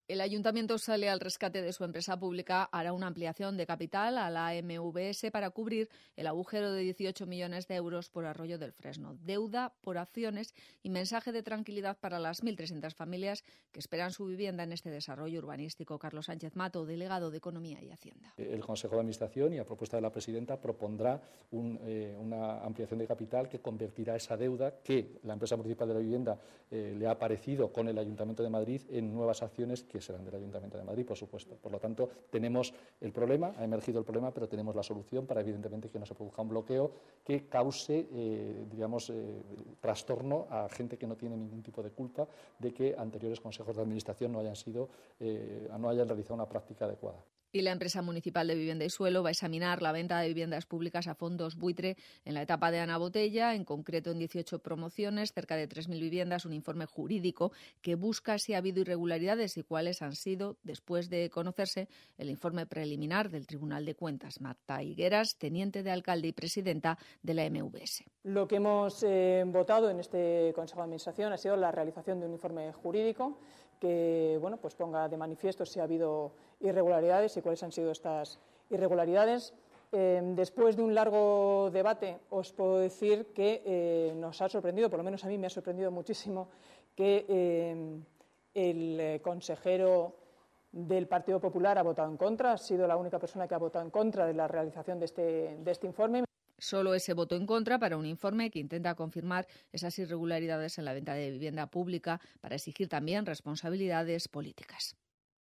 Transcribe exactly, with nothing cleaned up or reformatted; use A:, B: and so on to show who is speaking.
A: El ayuntamiento sale al rescate de su empresa pública, hará una ampliación de capital a la A M V S para cubrir el agujero de dieciocho millones de euros por Arroyo del Fresno. Deuda por acciones y mensaje de tranquilidad para las mil trescientas familias que esperan su vivienda en este desarrollo urbanístico. Carlos Sánchez Mato, delegado de Economía y Hacienda.
B: El Consejo de Administración y a propuesta de la presidenta propondrá un, eh, una ampliación de capital que convertirá esa deuda que la empresa municipal de la vivienda eh, le ha aparecido con el Ayuntamiento de Madrid en nuevas acciones que serán del Ayuntamiento de Madrid, por supuesto. Por lo tanto, tenemos el problema, ha emergido el problema, pero tenemos la solución para, evidentemente, que no se produzca un bloqueo que cause, eh, digamos, eh, trastorno a gente que no tiene ningún tipo de culpa de que anteriores consejos de administración no hayan sido, eh, no hayan realizado una práctica adecuada.
A: Y la empresa municipal de Vivienda y Suelo va a examinar la venta de viviendas públicas a fondos buitre en la etapa de Ana Botella, en concreto en dieciocho promociones, cerca de tres mil viviendas, un informe jurídico que busca si ha habido irregularidades y cuáles han sido, después de conocerse el informe preliminar del Tribunal de Cuentas. Marta Higueras, teniente de alcalde y presidenta de la M V S.
C: Lo que hemos eh, votado en este Consejo de Administración ha sido la realización de un informe jurídico que, bueno, pues ponga de manifiesto si ha habido irregularidades y cuáles han sido estas irregularidades. Eh, después de un largo debate, os puedo decir que eh, nos ha sorprendido, por lo menos a mí me ha sorprendido muchísimo, que eh, el consejero del Partido Popular ha votado en contra, ha sido la única persona que ha votado en contra de la realización de este, de este informe.
A: Solo ese voto en contra para un informe que intenta confirmar esas irregularidades en la venta de vivienda pública para exigir también responsabilidades políticas.